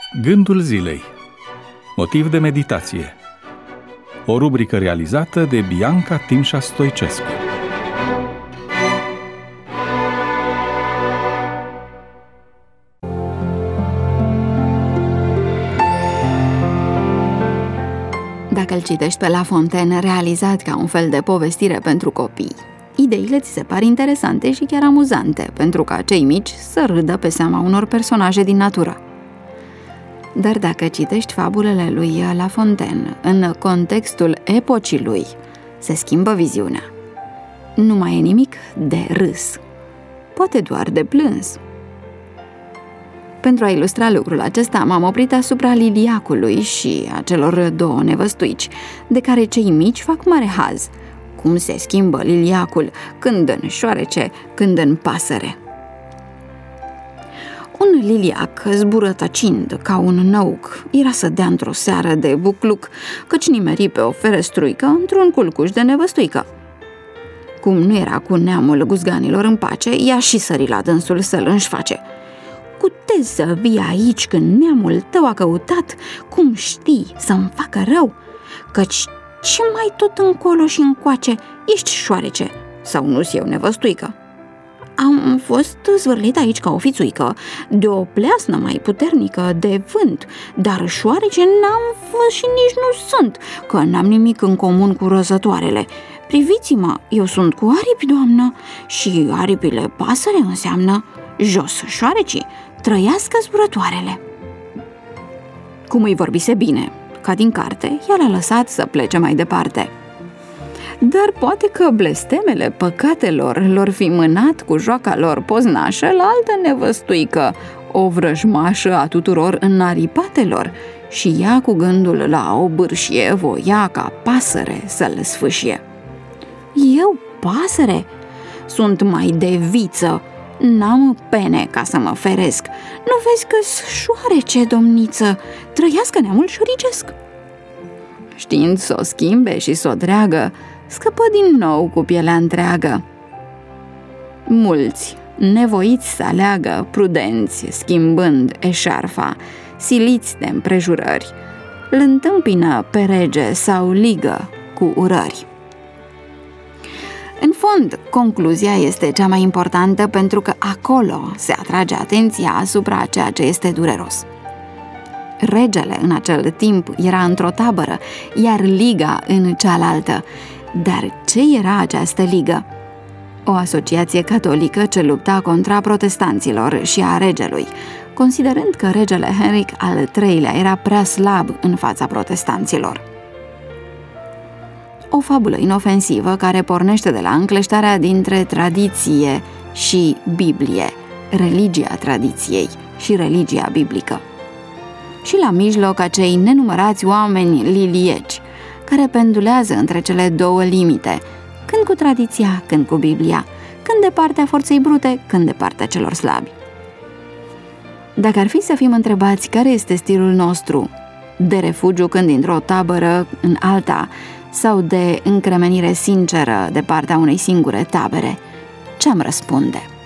Gândul zilei. Motiv de meditație. O rubrică realizată de Bianca Timșa Stoicescu. Dacă îl citești pe La Fontaine realizat ca un fel de povestire pentru copii, ideile ți se par interesante și chiar amuzante, pentru ca cei mici să râdă pe seama unor personaje din natură. Dar dacă citești fabulele lui La Fontaine în contextul epocii lui, se schimbă viziunea. Nu mai e nimic de râs, poate doar de plâns. Pentru a ilustra lucrul acesta, m-am oprit asupra liliacului și a celor două nevăstuici, de care cei mici fac mare haz. Cum se schimbă liliacul, când în șoarece, când în pasăre. Un liliac, zbură tăcind ca un năuc, era să dea într-o seară de bucluc, căci nimeri pe o ferestruică într-un culcuș de nevăstuică. Cum nu era cu neamul guzganilor în pace, ea și sări la dânsul să-l înșface. Cutezi să vii aici când neamul tău a căutat, cum știi să-mi facă rău, căci ce mai tot încolo și încoace, ești șoarece, sau nu-s eu nevăstuică? Am fost zvârlit aici ca o fițuică, de o pleasnă mai puternică de vânt, dar șoarece n-am fost și nici nu sunt, că n-am nimic în comun cu răzătoarele. Priviți-mă, eu sunt cu aripi, doamnă, și aripile pasăre înseamnă jos șoarecii, trăiască zburătoarele. Cum îi vorbise bine, ca din carte, ea l-a lăsat să plece mai departe. Dar poate că blestemele păcatelor lor fi mânat cu joaca lor poznașă la altă nevăstuică, o vrăjmașă a tuturor înaripatelor, și ea cu gândul la o bârșie voia ca pasăre să-l sfâșie. Eu, pasăre? Sunt mai de viță, n-am pene ca să mă feresc. Nu vezi că-s șoarece, domniță, trăiască neamul șoricesc. Știind s-o schimbe și s-o dreagă, scăpă din nou cu pielea întreagă. Mulți, nevoiți să aleagă, prudenți, schimbând eșarfa, siliți de împrejurări, l-întâmpină pe rege sau ligă cu urări. În fond, concluzia este cea mai importantă, pentru că acolo se atrage atenția asupra ceea ce este dureros. Regele în acel timp era într-o tabără, iar liga în cealaltă. Dar ce era această ligă? O asociație catolică ce lupta contra protestanților și a regelui, considerând că regele Henric al III-lea era prea slab în fața protestanților. O fabulă inofensivă care pornește de la încleștarea dintre tradiție și Biblie, religia tradiției și religia biblică. Și la mijloc acei nenumărați oameni lilieci, care pendulează între cele două limite, când cu tradiția, când cu Biblia, când de partea forței brute, când de partea celor slabi. Dacă ar fi să fim întrebați care este stilul nostru, de refugiu când dintr-o tabără în alta, sau de încremenire sinceră de partea unei singure tabere, ce-am răspunde?